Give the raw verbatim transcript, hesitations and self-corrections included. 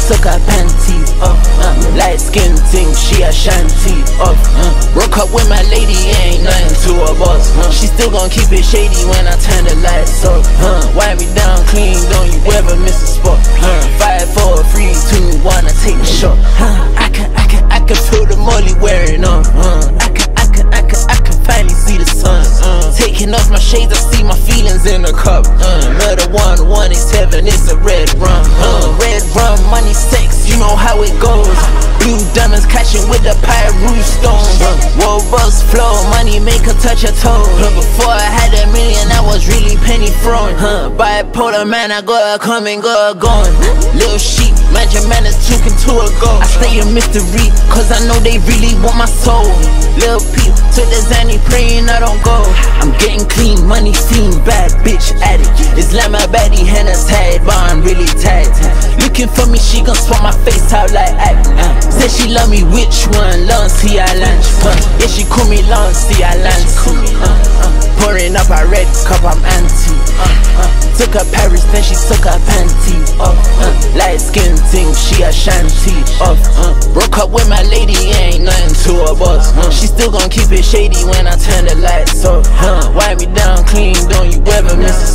took her panties off. Uh, light skin thing, she a shanty off. Uh, broke up with my lady, ain't nothing to a boss. Uh, she still gon' keep it shady when I turn the lights off. Uh, wipe me down clean, don't you ever miss a spot. Uh, five, four, three, two, one, I take the shot. Uh, I can, I can, I can feel the molly wearing on. Uh, I can, I can, I can, I can finally see the sun. Uh, taking off my shades, I see my feelings in the cup. Uh, murder one, one is heaven, it's a red rum. Uh, red rum, money, sex, you know how it goes. Blue diamonds catching with the Pyru stones. Uh, World bus flow, money make her touch her toes. Uh, before I had a million, I was really penny throwing. Uh, bipolar man, I gotta come and go going. Little sheep, magic man is talking to a ghost. I stay a mystery, cause I know they really want my soul. Lil' Peep, to the Zanny praying I don't go. I'm getting clean, money fiend, bad bitch addict. Islamabadi henna tied, but I'm really tight. Looking for me, she gon' swap my face out like act. Uh, said she love me, which one? Lancy Island. Uh, yeah, she call me Lancy Island. Uh, uh, pouring up a red cup, I'm anti. Uh, uh, took her Paris, then she took her panties off. Uh, light skin thing, she a shanty off. Uh, broke up with my lady, ain't nothing to a boss. Uh, she still gon' keep it shady when I turn the lights off. Uh, wipe me down clean, don't you ever miss a